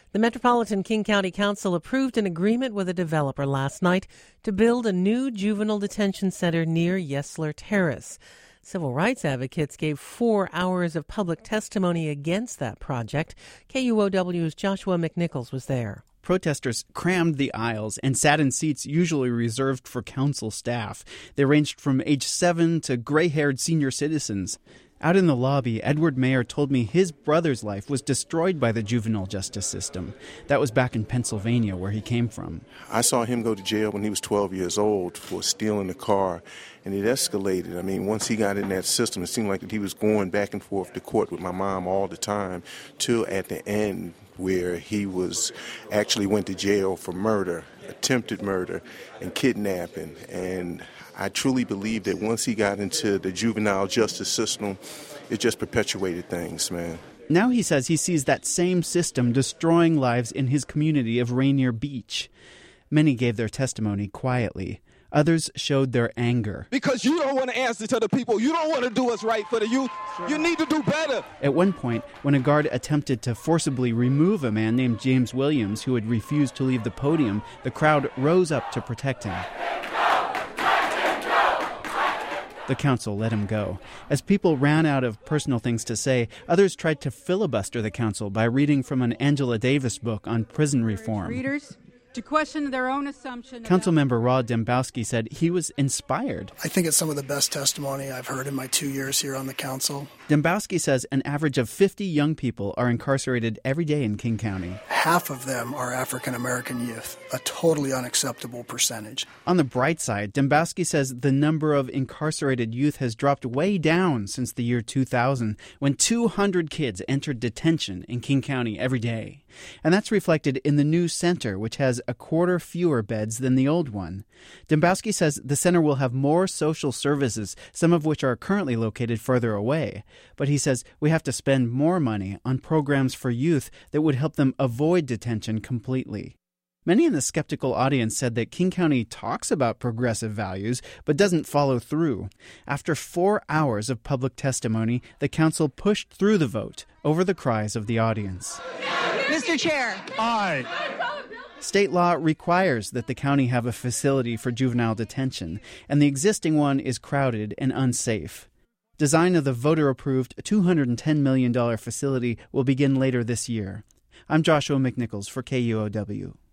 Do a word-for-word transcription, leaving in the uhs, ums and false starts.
The Metropolitan King County Council approved an agreement with a developer last night to build a new juvenile detention center near Yesler Terrace. Civil rights advocates gave four hours of public testimony against that project. K U O W's Joshua McNichols was there. Protesters crammed the aisles and sat in seats usually reserved for council staff. They ranged from age seven to gray-haired senior citizens. Out in the lobby, Edward Mayer told me his brother's life was destroyed by the juvenile justice system. That was back in Pennsylvania, where he came from. I saw him go to jail when he was twelve years old for stealing a car, and it escalated. I mean, once he got in that system, it seemed like that he was going back and forth to court with my mom all the time, till at the end where he was actually went to jail for murder, attempted murder, and kidnapping. And I truly believe that once he got into the juvenile justice system, it just perpetuated things, man. Now he says he sees that same system destroying lives in his community of Rainier Beach. Many gave their testimony quietly. Others showed their anger. Because you don't want to answer to the people. You don't want to do what's right for the youth. You need to do better. At one point, when a guard attempted to forcibly remove a man named James Williams who had refused to leave the podium, the crowd rose up to protect him. The council let him go. As people ran out of personal things to say, others tried to filibuster the council by reading from an Angela Davis book on prison reform. Readers to question their own assumption. Councilmember Rod Dembowski said he was inspired. I think it's some of the best testimony I've heard in my two years here on the council. Dembowski says an average of fifty young people are incarcerated every day in King County. Half of them are African-American youth, a totally unacceptable percentage. On the bright side, Dembowski says the number of incarcerated youth has dropped way down since the year two thousand, when two hundred kids entered detention in King County every day. And that's reflected in the new center, which has a quarter fewer beds than the old one. Dembowski says the center will have more social services, some of which are currently located further away. But he says we have to spend more money on programs for youth that would help them avoid detention completely. Many in the skeptical audience said that King County talks about progressive values but doesn't follow through. After four hours of public testimony, the council pushed through the vote over the cries of the audience. Mister Chair. Aye. State law requires that the county have a facility for juvenile detention, and the existing one is crowded and unsafe. Design of the voter-approved two hundred ten million dollars facility will begin later this year. I'm Joshua McNichols for K U O W.